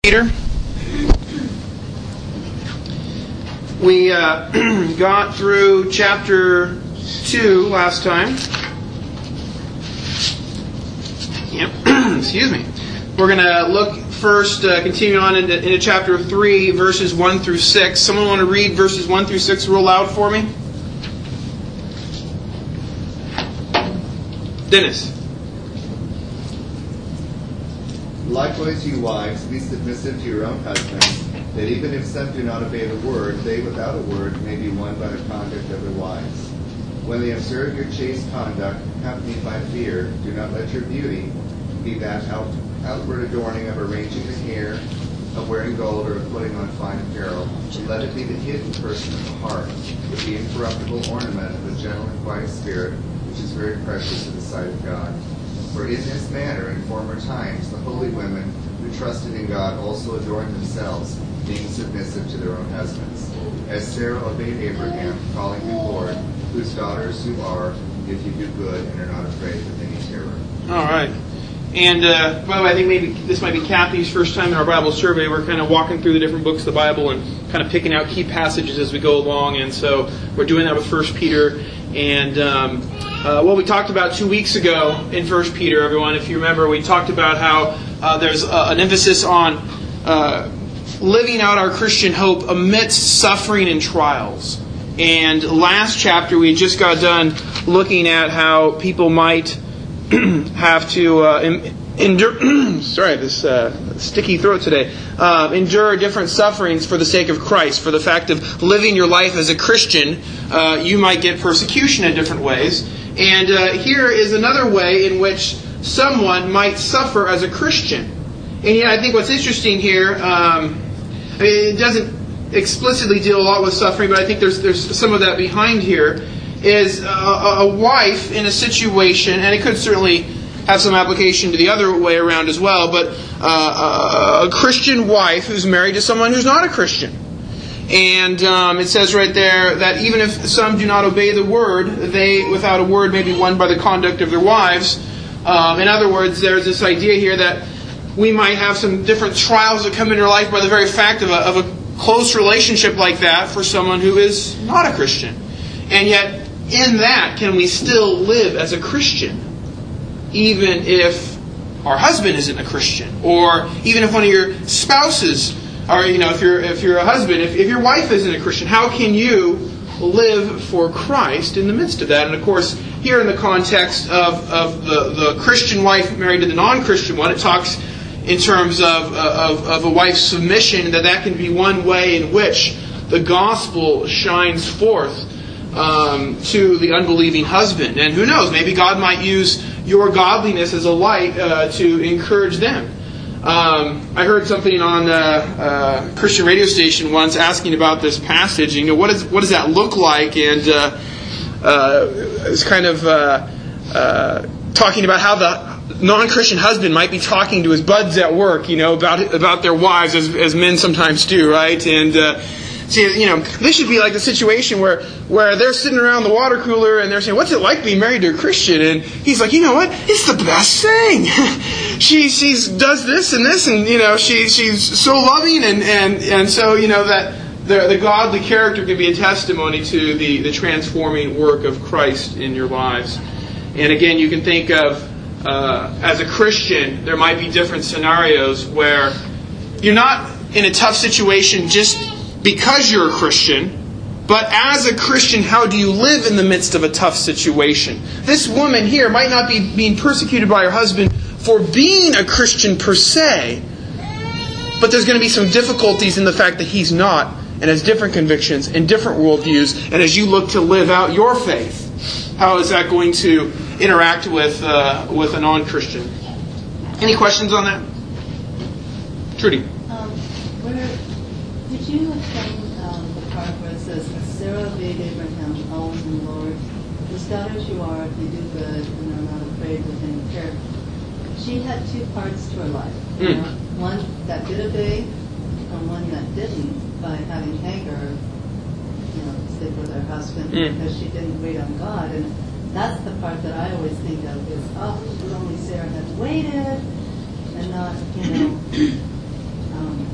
Peter. We got through chapter 2 last time. Yep. Excuse me. We're going to look first, continue on into chapter 3, verses 1 through 6. Someone want to read verses 1 through 6 real loud for me? Dennis. Likewise, you wives, be submissive to your own husbands, that even if some do not obey the word, they without a word may be won by the conduct of their wives. When they observe your chaste conduct, accompanied by fear, do not let your beauty be that outward adorning of arranging the hair, of wearing gold, or of putting on fine apparel. Let it be the hidden person of the heart, with the incorruptible ornament of a gentle and quiet spirit, which is very precious in the sight of God. For in this manner, in former times, the holy women who trusted in God also adorned themselves, being submissive to their own husbands. As Sarah obeyed Abraham, calling him Lord, whose daughters you are, if you do good and are not afraid of any terror. All right. And by the way, I think maybe this might be Kathy's first time in our Bible survey. We're kind of walking through the different books of the Bible and kind of picking out key passages as we go along. And so we're doing that with 1 Peter. And what we talked about 2 weeks ago in 1 Peter, everyone, if you remember, we talked about how there's an emphasis on living out our Christian hope amidst suffering and trials. And last chapter, we just got done looking at how people might have to endure. Sorry, this sticky throat today. Endure different sufferings for the sake of Christ. For the fact of living your life as a Christian, you might get persecution in different ways. And here is another way in which someone might suffer as a Christian. And yet, I think what's interesting here, it doesn't explicitly deal a lot with suffering, but I think there's some of that behind here, is a wife in a situation, and it could certainly have some application to the other way around as well, but a Christian wife who's married to someone who's not a Christian. And it says right there that even if some do not obey the word, they without a word may be won by the conduct of their wives. In other words, there's this idea here that we might have some different trials that come into our life by the very fact of a close relationship like that for someone who is not a Christian. And yet, in that, can we still live as a Christian, even if our husband isn't a Christian, or even if one of your spouses, or if you're a husband, if your wife isn't a Christian, how can you live for Christ in the midst of that? And of course, here in the context of the Christian wife married to the non-Christian one, it talks in terms of a wife's submission, that can be one way in which the gospel shines forth to the unbelieving husband. And who knows, maybe God might use your godliness as a light to encourage them. I heard something on a Christian radio station once asking about this passage. What does that look like? And it's kind of talking about how the non-Christian husband might be talking to his buds at work, about their wives, as men sometimes do, right? And this should be like the situation where they're sitting around the water cooler and they're saying, "What's it like being married to a Christian?" And he's like, "You know what? It's the best thing. she does this and this, and she's so loving, and so that the godly character can be a testimony to the transforming work of Christ in your lives." And again, you can think of as a Christian, there might be different scenarios where you're not in a tough situation just because you're a Christian, but as a Christian, how do you live in the midst of a tough situation? This woman here might not be being persecuted by her husband for being a Christian per se, but there's going to be some difficulties in the fact that he's not, and has different convictions and different worldviews. And as you look to live out your faith, how is that going to interact with a non-Christian? Any questions on that? Trudy. Did you explain the part where it says, Sarah obeyed Abraham, calling him Lord, whose daughters you are if you do good and are not afraid with any terror? She had two parts to her life. One that did obey and one that didn't, by having Hagar sleep with her husband because she didn't wait on God. And that's the part that I always think of is, if only Sarah had waited and not,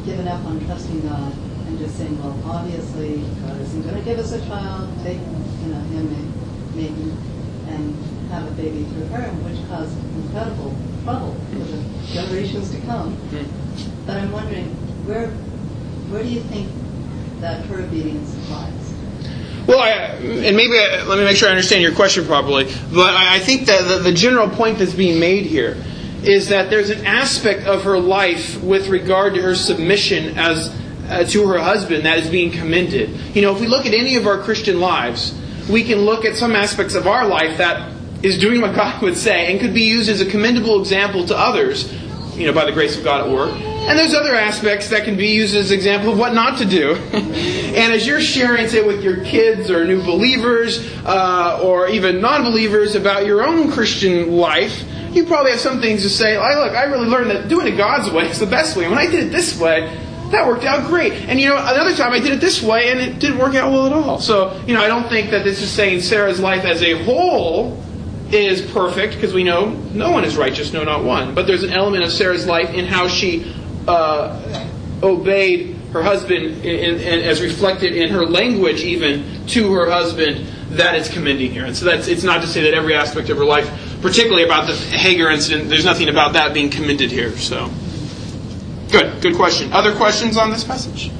given up on trusting God and just saying, well, obviously God isn't going to give us a child, take him maybe, and have a baby through her, which caused incredible trouble for the generations to come. But I'm wondering, where do you think that her obedience applies? Well, let me make sure I understand your question properly. But I think that the general point that's being made here is that there's an aspect of her life with regard to her submission as to her husband that is being commended. If we look at any of our Christian lives, we can look at some aspects of our life that is doing what God would say and could be used as a commendable example to others, by the grace of God at work. And there's other aspects that can be used as an example of what not to do. And as you're sharing, say, with your kids or new believers or even non-believers about your own Christian life, you probably have some things to say, look, I really learned that doing it God's way is the best way. When I did it this way, that worked out great. And another time I did it this way and it didn't work out well at all. So, I don't think that this is saying Sarah's life as a whole is perfect, because we know no one is righteous, no, not one. But there's an element of Sarah's life in how she obeyed her husband, and as reflected in her language even to her husband, that is commending here. And so it's not to say that every aspect of her life, particularly about the Hagar incident, there's nothing about that being commended here. So, good question. Other questions on this passage?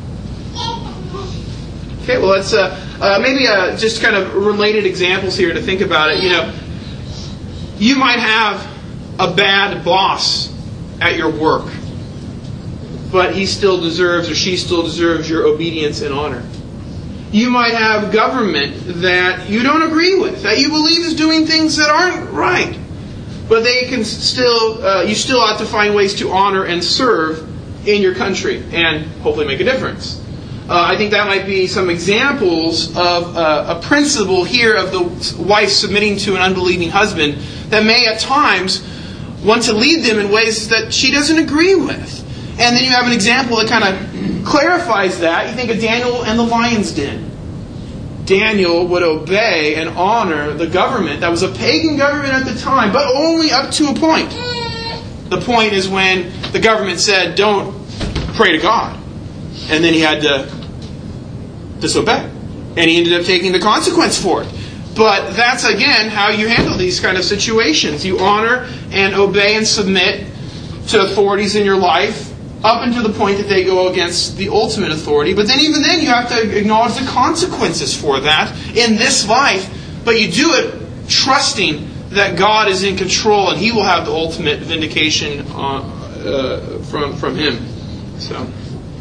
Okay, well, let's maybe just kind of related examples here to think about it. You might have a bad boss at your work, but he still deserves, or she still deserves, your obedience and honor. You might have government that you don't agree with, that you believe is doing things that aren't right, but they can still, you still ought to find ways to honor and serve in your country and hopefully make a difference. I think that might be some examples of a principle here of the wife submitting to an unbelieving husband that may at times want to lead them in ways that she doesn't agree with. And then you have an example that kind of clarifies that. You think of Daniel and the lion's den. Daniel would obey and honor the government that was a pagan government at the time, but only up to a point. The point is when the government said, don't pray to God. And then he had to disobey. And he ended up taking the consequence for it. But that's, again, how you handle these kind of situations. You honor and obey and submit to authorities in your life up until the point that they go against the ultimate authority. But then even then you have to acknowledge the consequences for that in this life. But you do it trusting that God is in control and He will have the ultimate vindication from Him. So,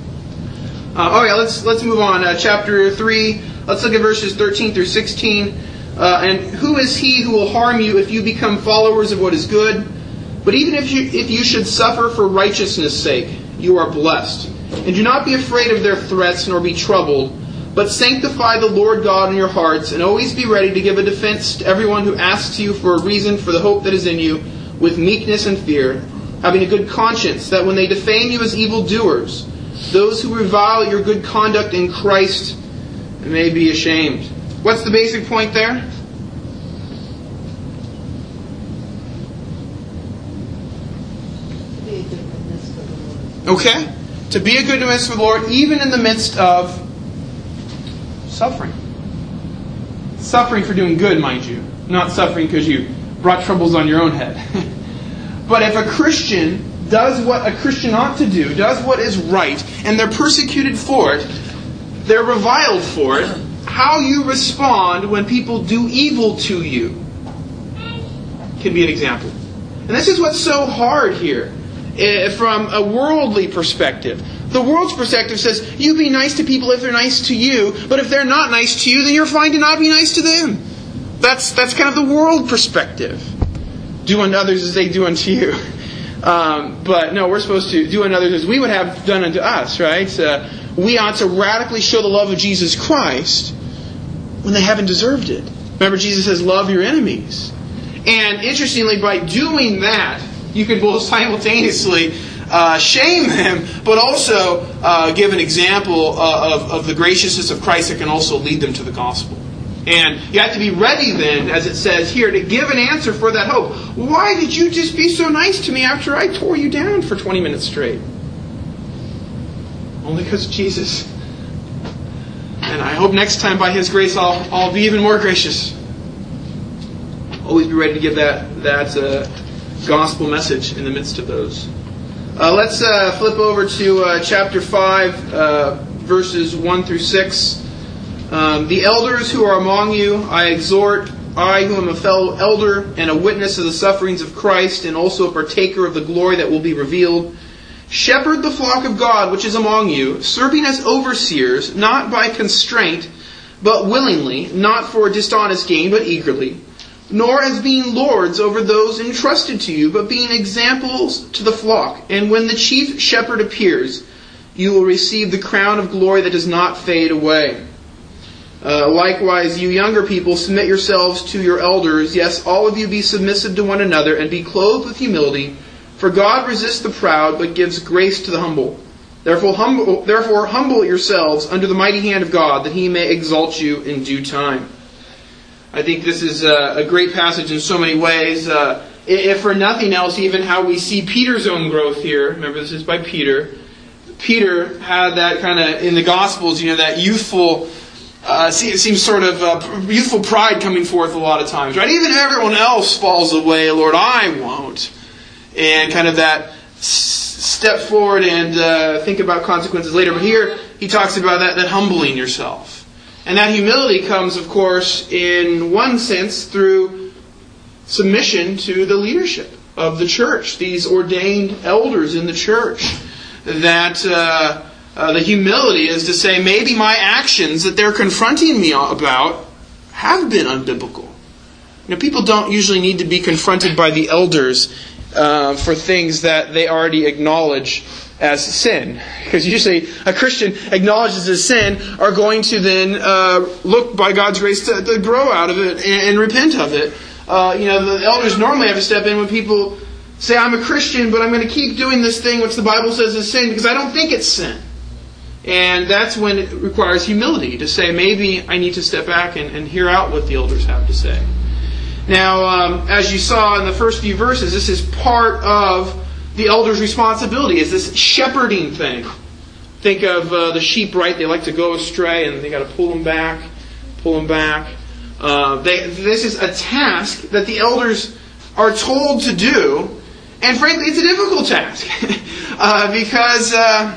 let's move on. Chapter 3, let's look at verses 13 through 16. And who is he who will harm you if you become followers of what is good? But even if you should suffer for righteousness' sake, you are blessed. And do not be afraid of their threats, nor be troubled, but sanctify the Lord God in your hearts, and always be ready to give a defense to everyone who asks you for a reason for the hope that is in you, with meekness and fear, having a good conscience, that when they defame you as evildoers, those who revile your good conduct in Christ may be ashamed. What's the basic point there? Be a good witness for the Lord. Okay. To be a good witness for the Lord, even in the midst of suffering. Suffering for doing good, mind you. Not suffering because you brought troubles on your own head. But if a Christian does what a Christian ought to do, does what is right, and they're persecuted for it, they're reviled for it, how you respond when people do evil to you can be an example. And this is what's so hard here from a worldly perspective. The world's perspective says, you be nice to people if they're nice to you, but if they're not nice to you, then you're fine to not be nice to them. That's kind of the world perspective. Do unto others as they do unto you. But no, we're supposed to do unto others as we would have done unto us, right? We ought to radically show the love of Jesus Christ when they haven't deserved it. Remember, Jesus says, love your enemies. And interestingly, by doing that, you can both simultaneously shame them, but also give an example of the graciousness of Christ that can also lead them to the gospel. And you have to be ready then, as it says here, to give an answer for that hope. Why did you just be so nice to me after I tore you down for 20 minutes straight? only because of Jesus. And I hope next time, by His grace, I'll be even more gracious. Always be ready to give that gospel message in the midst of those. Let's flip over to chapter 5, verses 1 through 6. The elders who are among you, I exhort, I who am a fellow elder and a witness of the sufferings of Christ, and also a partaker of the glory that will be revealed. Shepherd the flock of God which is among you, serving as overseers, not by constraint, but willingly, not for dishonest gain, but eagerly, nor as being lords over those entrusted to you, but being examples to the flock. And when the chief shepherd appears, you will receive the crown of glory that does not fade away. Likewise, you younger people, submit yourselves to your elders. Yes, all of you be submissive to one another, and be clothed with humility. For God resists the proud, but gives grace to the humble. Therefore humble yourselves under the mighty hand of God, that He may exalt you in due time. I think this is a great passage in so many ways. If for nothing else, even how we see Peter's own growth here. Remember, this is by Peter. Peter had that kind of, in the Gospels, that youthful, it seems sort of youthful pride coming forth a lot of times, right? Even if everyone else falls away, Lord, I won't. And kind of that step forward and think about consequences later. But here he talks about that humbling yourself. And that humility comes, of course, in one sense through submission to the leadership of the church, these ordained elders in the church. That the humility is to say, maybe my actions that they're confronting me about have been unbiblical. People don't usually need to be confronted by the elders for things that they already acknowledge as sin. Because usually a Christian acknowledges as sin are going to then look by God's grace to grow out of it and repent of it. The elders normally have to step in when people say, I'm a Christian, but I'm going to keep doing this thing which the Bible says is sin because I don't think it's sin. And that's when it requires humility to say, maybe I need to step back and hear out what the elders have to say. Now, as you saw in the first few verses, this is part of the elder's responsibility, is this shepherding thing. Think of the sheep, right? They like to go astray and they got to pull them back. This is a task that the elders are told to do. And frankly, it's a difficult task. Because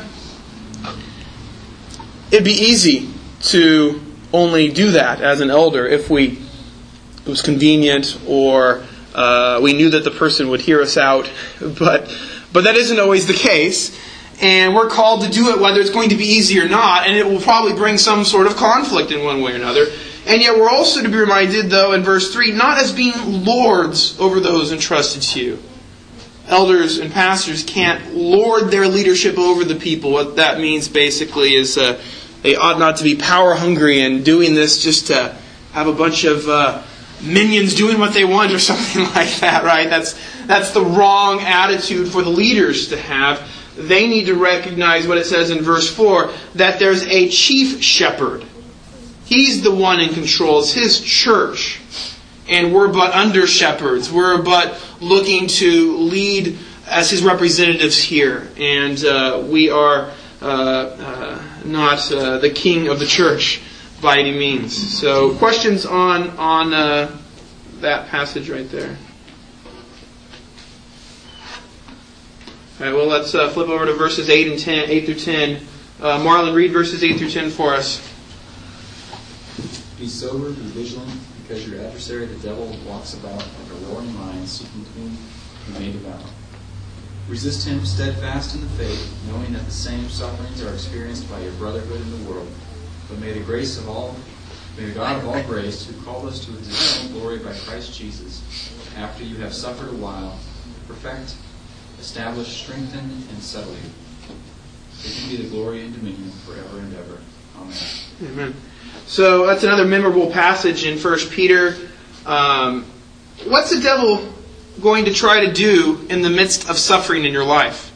it'd be easy to only do that as an elder if it was convenient or we knew that the person would hear us out. But that isn't always the case. And we're called to do it whether it's going to be easy or not. And it will probably bring some sort of conflict in one way or another. And yet we're also to be reminded, though, in verse 3, not as being lords over those entrusted to you. Elders and pastors can't lord their leadership over the people. What that means basically is they ought not to be power hungry and doing this just to have a bunch of minions doing what they want or something like that, right? That's the wrong attitude for the leaders to have. They need to recognize what it says in verse 4, that there's a chief shepherd. He's the one in control. It's His church. And we're but under shepherds. We're but looking to lead as His representatives here. And we are not the king of the church by any means. So questions on that passage right there? All right, well, let's flip over to verses 8 through 10. Marlon, read verses 8 through 10 for us. Be sober, be vigilant, because your adversary, the devil, walks about like a roaring lion, seeking whom he may devour. Resist him steadfast in the faith, knowing that the same sufferings are experienced by your brotherhood in the world. But may the God of all grace, who called us to His eternal glory by Christ Jesus, after you have suffered a while, perfect, establish, strengthen, and settle you. To Him be the glory and dominion forever and ever. Amen. Amen. So that's another memorable passage in 1 Peter. What's the devil going to try to do in the midst of suffering in your life?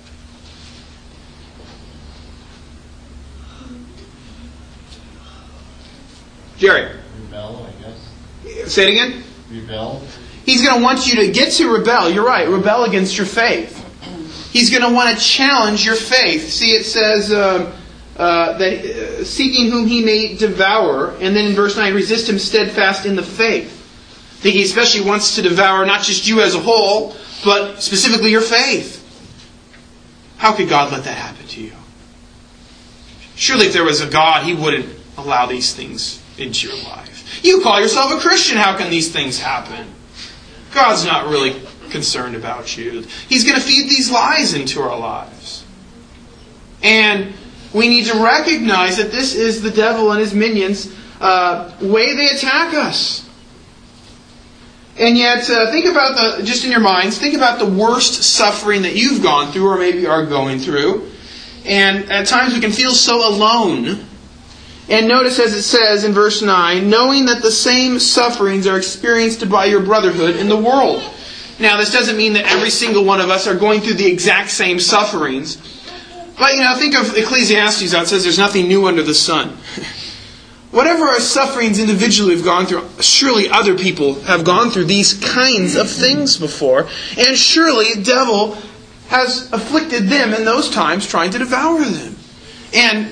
Jerry? Rebel, I guess. Say it again? Rebel. He's going to want you to get to rebel. You're right. Rebel against your faith. He's going to want to challenge your faith. See, it says, seeking whom he may devour. And then in verse 9, resist him steadfast in the faith. I think he especially wants to devour not just you as a whole, but specifically your faith. How could God let that happen to you? Surely if there was a God, He wouldn't allow these things into your life. You call yourself a Christian, how can these things happen? God's not really concerned about you. He's going to feed these lies into our lives. And we need to recognize that this is the devil and his minions' way they attack us. And yet, think about just in your minds, think about the worst suffering that you've gone through or maybe are going through. And at times we can feel so alone. And notice as it says in verse 9, knowing that the same sufferings are experienced by your brotherhood in the world. Now, this doesn't mean that every single one of us are going through the exact same sufferings. But, think of Ecclesiastes how it says there's nothing new under the sun. Whatever our sufferings individually have gone through, surely other people have gone through these kinds of things before. And surely the devil has afflicted them in those times trying to devour them. And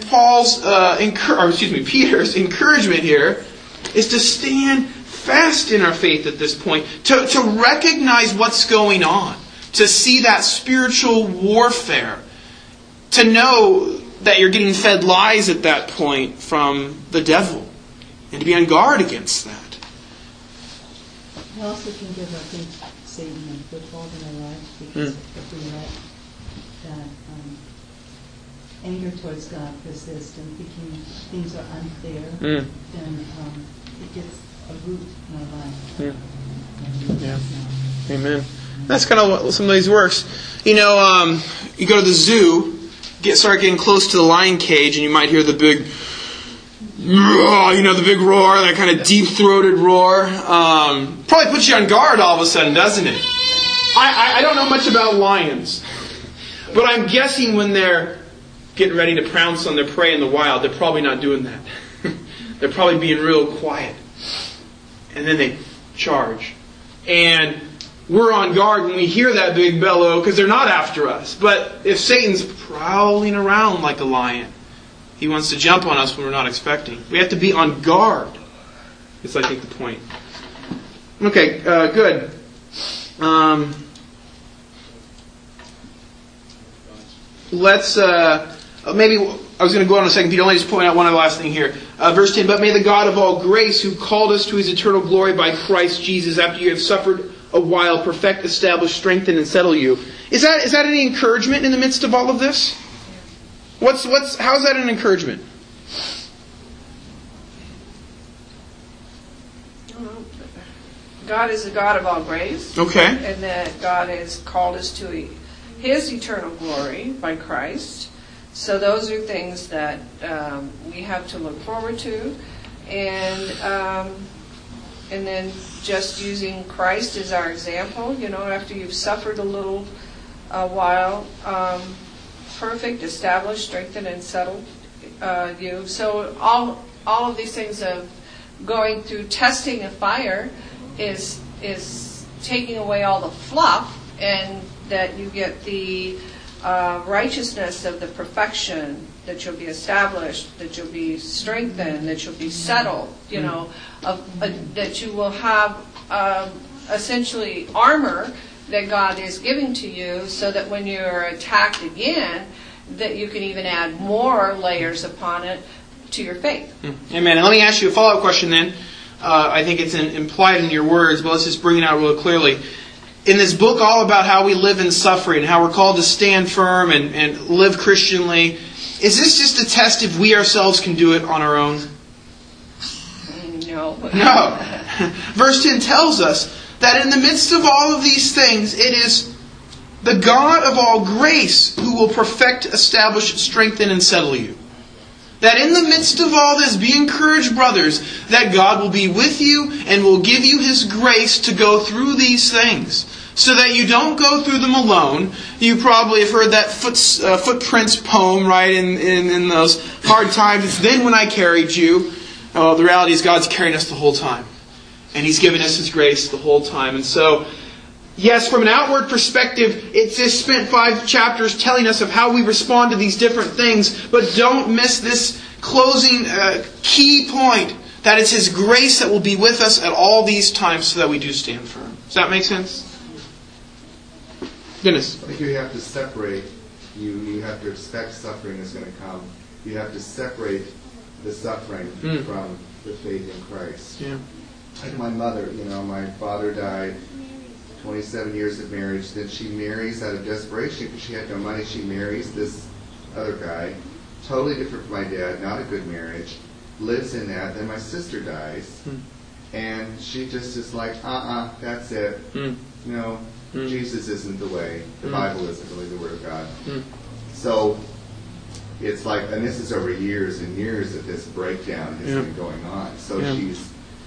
Peter's encouragement here is to stand fast in our faith at this point, to recognize what's going on, to see that spiritual warfare, to know that you're getting fed lies at that point from the devil, and to be on guard against that. It also can give, I think, Satan a foothold in our lives, because if we let that anger towards God persist and thinking things are unfair, then it gets a root in our life. Yeah. Amen. That's kind of what some of these works. You go to the zoo, start getting close to the lion cage, and you might hear the big, the big roar, that kind of deep-throated roar. Probably puts you on guard all of a sudden, doesn't it? I don't know much about lions, but I'm guessing when they're getting ready to pounce on their prey in the wild, they're probably not doing that. They're probably being real quiet. And then they charge. And we're on guard when we hear that big bellow because they're not after us. But if Satan's prowling around like a lion, he wants to jump on us when we're not expecting. We have to be on guard. That's, I think, the point. Okay, good. Let's... maybe I was going to go on a second, Peter. Let me just point out one other last thing here. Verse 10, but may the God of all grace, who called us to His eternal glory by Christ Jesus, after you have suffered a while, perfect, establish, strengthen, and settle you. Is that any encouragement in the midst of all of this? How is that an encouragement? God is the God of all grace. Okay. And that God has called us to His eternal glory by Christ. So those are things that we have to look forward to. And then just using Christ as our example, after you've suffered a little while, perfect, established, strengthened, and settled you. So all of these things of going through testing a fire is taking away all the fluff, and that you get the righteousness of the perfection, that you'll be established, that you'll be strengthened, that you'll be settled, that you will have essentially armor that God is giving to you, so that when you're attacked again, that you can even add more layers upon it to your faith. Amen. And let me ask you a follow-up question then. I think it's implied in your words, but let's just bring it out real clearly. In this book all about how we live in suffering, how we're called to stand firm and live Christianly, is this just a test if we ourselves can do it on our own? No. No. Verse 10 tells us that in the midst of all of these things, it is the God of all grace who will perfect, establish, strengthen, and settle you. That in the midst of all this, be encouraged, brothers, that God will be with you and will give you His grace to go through these things, so that you don't go through them alone. You probably have heard that Footprints poem, right, in those hard times. It's then when I carried you. Oh, the reality is God's carrying us the whole time. And He's given us His grace the whole time. And so yes, from an outward perspective, it's just spent 5 chapters telling us of how we respond to these different things. But don't miss this closing key point, that it's His grace that will be with us at all these times so that we do stand firm. Does that make sense? Dennis? I think you have to separate. You have to expect suffering is going to come. You have to separate the suffering from the faith in Christ. Yeah. Like my mother, my father died, 27 years of marriage. Then she marries out of desperation because she had no money. She marries this other guy, totally different from my dad, not a good marriage, lives in that. Then my sister dies, and she just is like, that's it. No, Jesus isn't the way. The Bible isn't really the Word of God. So it's like, and this is over years and years that this breakdown has been going on. So she's,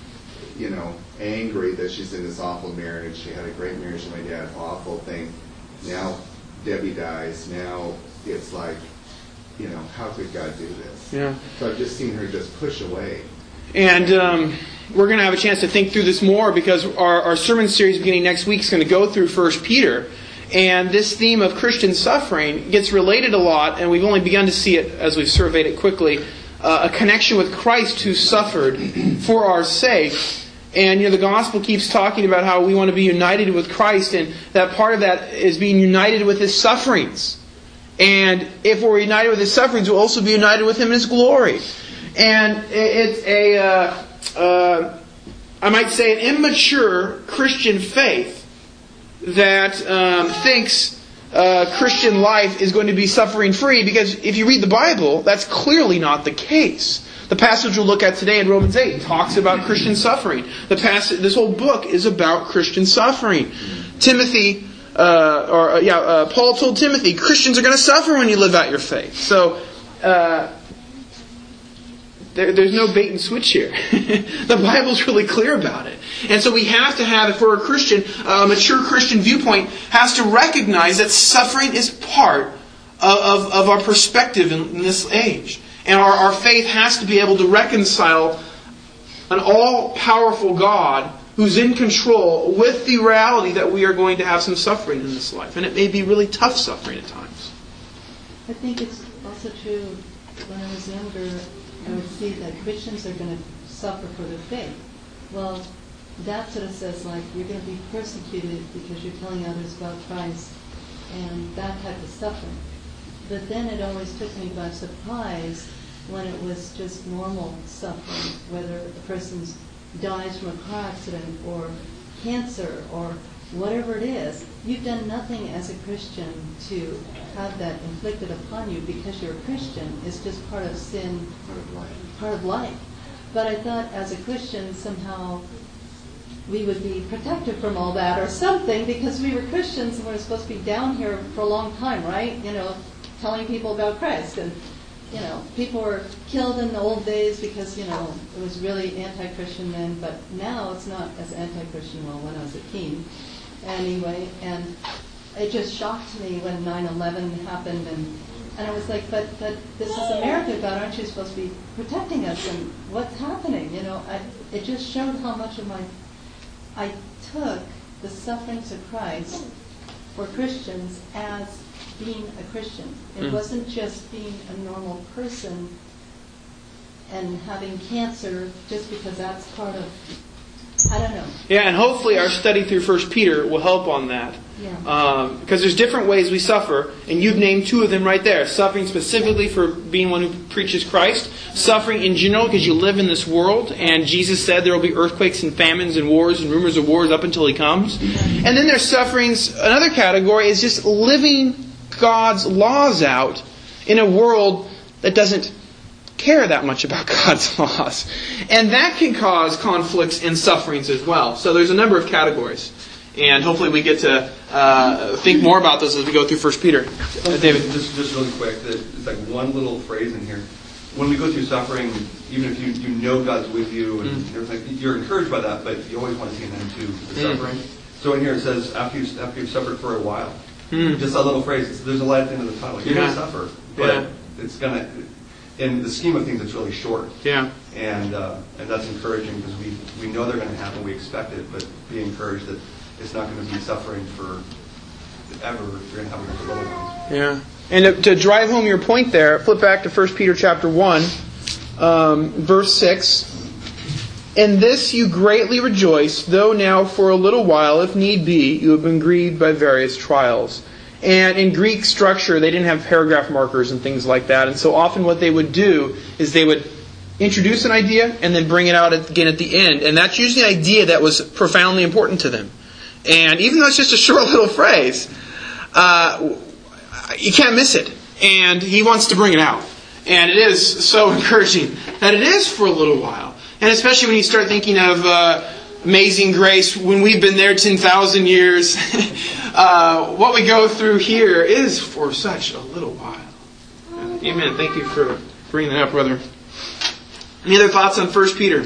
angry that she's in this awful marriage. She had a great marriage with my dad, awful thing. Now Debbie dies. Now it's like, how could God do this? Yeah. So I've just seen her just push away. And we're going to have a chance to think through this more, because our sermon series beginning next week is going to go through 1 Peter. And this theme of Christian suffering gets related a lot, and we've only begun to see it as we've surveyed it quickly, a connection with Christ who suffered for our sake. And the gospel keeps talking about how we want to be united with Christ, and that part of that is being united with His sufferings. And if we're united with His sufferings, we'll also be united with Him in His glory. And it's I might say, an immature Christian faith that thinks Christian life is going to be suffering free, because if you read the Bible, that's clearly not the case. The passage we'll look at today in Romans 8 talks about Christian suffering. This whole book is about Christian suffering. Paul told Timothy, Christians are going to suffer when you live out your faith. So there's no bait and switch here. The Bible's really clear about it. And so we have to have, if we're a Christian, a mature Christian viewpoint has to recognize that suffering is part of our perspective in this age. And our faith has to be able to reconcile an all-powerful God who's in control with the reality that we are going to have some suffering in this life. And it may be really tough suffering at times. I think it's also true, when I was younger, I would see that Christians are going to suffer for their faith. Well, that sort of says, like, you're going to be persecuted because you're telling others about Christ, and that type of suffering. But then it always took me by surprise when it was just normal suffering, whether a person dies from a car accident or cancer or whatever it is. You've done nothing as a Christian to have that inflicted upon you because you're a Christian. It's just part of sin, part of life. But I thought as a Christian somehow we would be protected from all that or something, because we were Christians and we're supposed to be down here for a long time, right? Telling people about Christ. And, people were killed in the old days because, it was really anti-Christian then, but now it's not as anti-Christian, well, when I was a teen. Anyway, and it just shocked me when 9/11 happened, and I was like, but this is America, God, aren't you supposed to be protecting us? And what's happening? It just showed how much of I took the sufferings of Christ for Christians as being a Christian. It wasn't just being a normal person and having cancer just because that's part of, I don't know. Yeah, and hopefully our study through 1 Peter will help on that. Yeah. Because there's different ways we suffer, and you've named 2 of them right there. Suffering specifically for being one who preaches Christ. Suffering in general because you live in this world, and Jesus said there will be earthquakes and famines and wars and rumors of wars up until He comes. And then there's sufferings, another category is just living God's laws out in a world that doesn't care that much about God's laws. And that can cause conflicts and sufferings as well. So there's a number of categories. And hopefully we get to think more about those as we go through 1 Peter. David? Just really quick, it's like one little phrase in here. When we go through suffering, even if you know God's with you and everything, you're encouraged by that, but you always want to see an end to the suffering. So in here it says, after you've suffered for a while. Just that little phrase, there's a light at the end of the tunnel. You're going to suffer, but it's going to, in the scheme of things, it's really short. Yeah. And that's encouraging because we know they're going to happen, we expect it, but be encouraged that it's not going to be suffering forever. You're going to have it for a little while. Yeah. And to drive home your point there, flip back to 1 Peter chapter 1, verse 6. In this you greatly rejoice, though now for a little while, if need be, you have been grieved by various trials. And in Greek structure, they didn't have paragraph markers and things like that. And so often what they would do is they would introduce an idea and then bring it out again at the end. And that's usually an idea that was profoundly important to them. And even though it's just a short little phrase, you can't miss it. And he wants to bring it out. And it is so encouraging that it is for a little while. And especially when you start thinking of Amazing Grace, when we've been there 10,000 years, what we go through here is for such a little while. Amen. Thank you for bringing that up, brother. Any other thoughts on 1 Peter?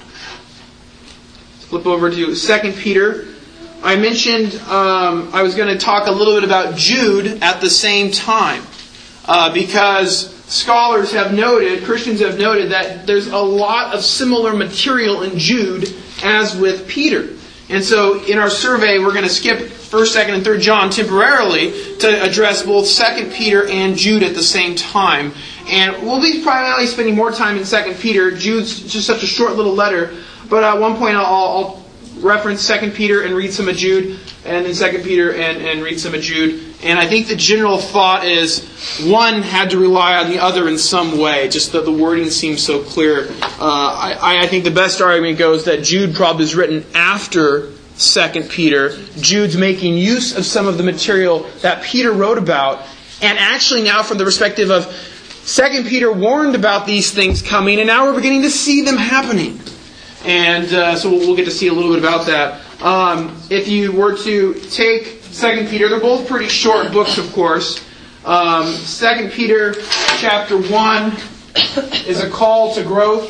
Let's flip over to 2 Peter. I mentioned I was going to talk a little bit about Jude at the same time. Because scholars have noted, Christians have noted, that there's a lot of similar material in Jude as with Peter. And so in our survey, we're going to skip 1st, 2nd, and 3rd John temporarily to address both 2nd Peter and Jude at the same time. And we'll be primarily spending more time in 2nd Peter. Jude's just such a short little letter. But at one point I'll reference 2nd Peter and read some of Jude, and then 2nd Peter and read some of Jude. And I think the general thought is one had to rely on the other in some way. Just that the wording seems so clear. I think the best argument goes that Jude probably is written after 2 Peter. Jude's making use of some of the material that Peter wrote about. And actually now from the perspective of 2 Peter warned about these things coming, and now we're beginning to see them happening. And so we'll get to see a little bit about that. If you were to take 2 Peter, they're both pretty short books, of course. 2 Peter chapter 1 is a call to growth.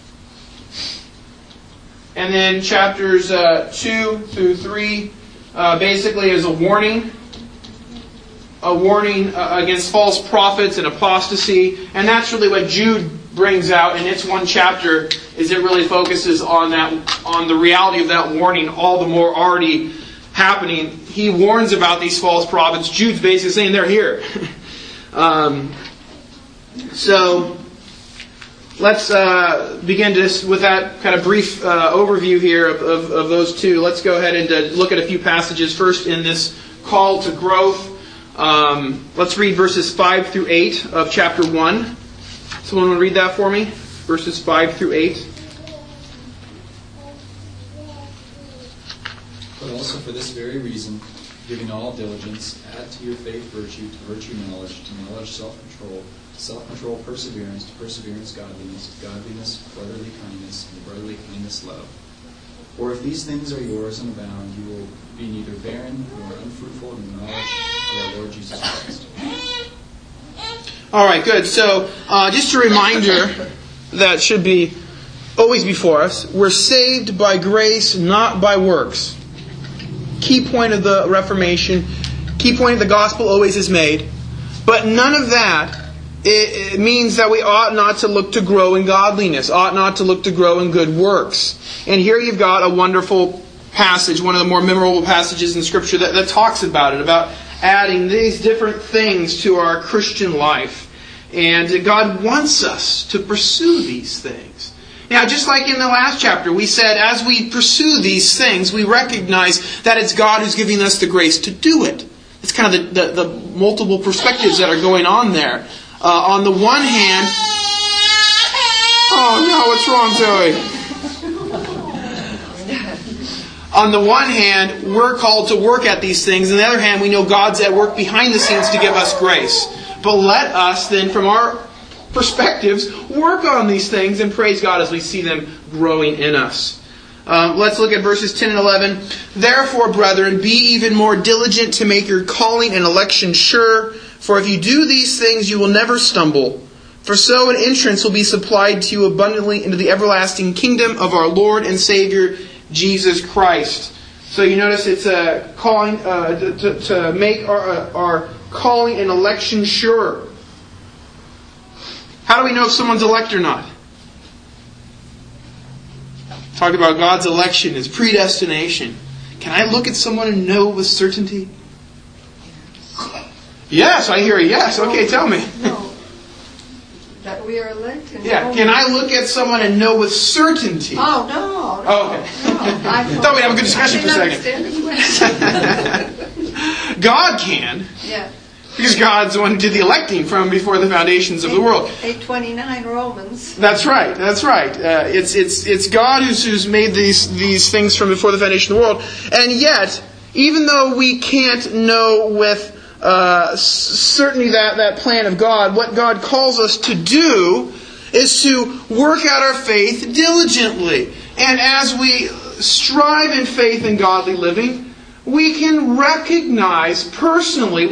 And then chapters 2 through 3 basically is a warning. A warning against false prophets and apostasy. And that's really what Jude brings out in its one chapter, is it really focuses on the reality of that warning, all the more already happening. He warns about these false prophets. Jude's basically saying they're here. So let's begin with that kind of brief overview here of those two. Let's go ahead and look at a few passages. First, in this call to growth, let's read verses 5 through 8 of chapter 1. Someone want to read that for me? Verses 5 through 8. But also for this very reason, giving all diligence, add to your faith virtue, to virtue knowledge, to knowledge self-control, to self-control perseverance, to perseverance godliness, to godliness brotherly kindness, and to brotherly kindness love. For if these things are yours and abound, you will be neither barren nor unfruitful in the knowledge of our Lord Jesus Christ. All right, good. So just a reminder that should be always before us. We're saved by grace, not by works. Key point of the Reformation, key point of the gospel always is made. But none of that it means that we ought not to look to grow in godliness, ought not to look to grow in good works. And here you've got a wonderful passage, one of the more memorable passages in Scripture that talks about it, about adding these different things to our Christian life. And God wants us to pursue these things. Now, just like in the last chapter, we said as we pursue these things, we recognize that it's God who's giving us the grace to do it. It's kind of the multiple perspectives that are going on there. On the one hand... Oh no, what's wrong, Zoe? On the one hand, we're called to work at these things. On the other hand, we know God's at work behind the scenes to give us grace. But let us then, from our perspectives, work on these things and praise God as we see them growing in us. Let's look at verses 10 and 11. Therefore, brethren, be even more diligent to make your calling and election sure. For if you do these things, you will never stumble. For so an entrance will be supplied to you abundantly into the everlasting kingdom of our Lord and Savior, Jesus Christ. So you notice it's a calling to make our calling and election sure. How do we know if someone's elect or not? Talk about God's election, His predestination. Can I look at someone and know with certainty? Yes, I hear a yes. Okay, tell me. No. That we are elect. Yeah, can I look at someone and know with certainty? Oh, no. Oh, okay. I thought we'd have a good discussion for a second. God can. Yeah. Because God's the one who did the electing from before the foundations of the world. 8:29 Romans. That's right. That's right. It's God who's made these things from before the foundation of the world. And yet, even though we can't know with certainty that plan of God, what God calls us to do is to work out our faith diligently. And as we strive in faith and godly living, we can recognize personally,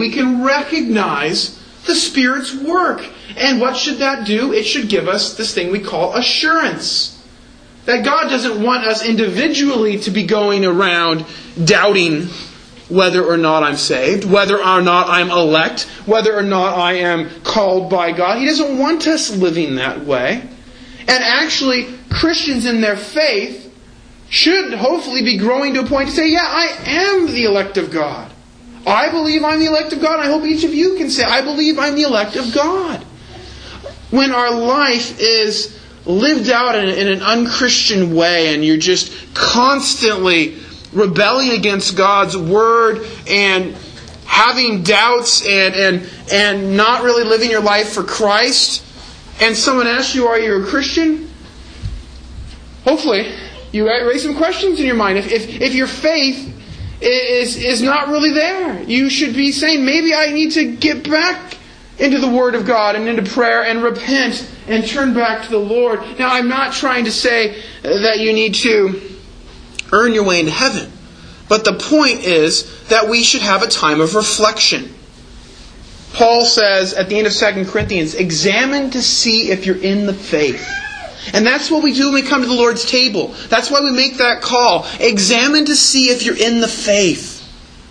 the Spirit's work. And what should that do? It should give us this thing we call assurance. That God doesn't want us individually to be going around doubting whether or not I'm saved, whether or not I'm elect, whether or not I am called by God. He doesn't want us living that way. And actually, Christians in their faith should hopefully be growing to a point to say, yeah, I am the elect of God. I believe I'm the elect of God. I hope each of you can say, I believe I'm the elect of God. When our life is lived out in an unchristian way and you're just constantly rebelling against God's Word and having doubts and not really living your life for Christ, and someone asks you, are you a Christian? Hopefully, you raise some questions in your mind. If your faith is not really there, you should be saying, maybe I need to get back into the Word of God and into prayer and repent and turn back to the Lord. Now, I'm not trying to say that you need to earn your way into heaven. But the point is that we should have a time of reflection. Paul says at the end of 2 Corinthians, examine to see if you're in the faith. And that's what we do when we come to the Lord's table. That's why we make that call. Examine to see if you're in the faith.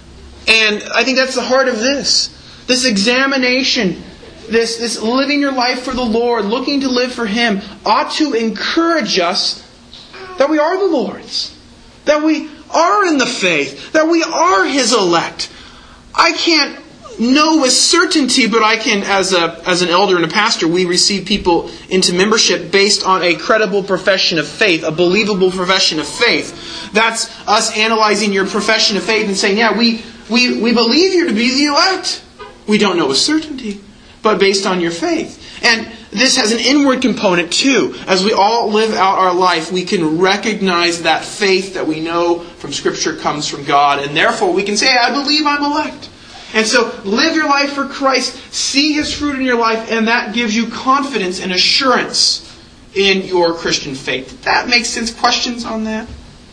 And I think that's the heart of this. This examination, this living your life for the Lord, looking to live for Him, ought to encourage us that we are the Lord's. That we are in the faith. That we are His elect. I can't know with certainty, but I can, as an elder and a pastor, we receive people into membership based on a credible profession of faith, a believable profession of faith. That's us analyzing your profession of faith and saying, yeah, we believe you to be the elect. We don't know with certainty, but based on your faith. And this has an inward component too. As we all live out our life, we can recognize that faith that we know from Scripture comes from God. And therefore we can say, I believe I'm elect. And so live your life for Christ, see His fruit in your life, and that gives you confidence and assurance in your Christian faith. Did that make sense? Questions on that?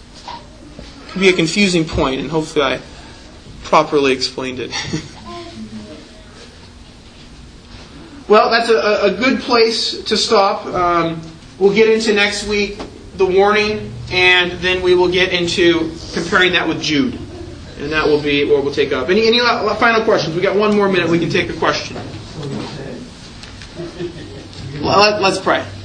It can be a confusing point, and hopefully I properly explained it. Well, that's a good place to stop. We'll get into next week the warning, and then we will get into comparing that with Jude. And that will be what we'll take up. Any final questions? We got one more minute. We can take a question. Let's pray.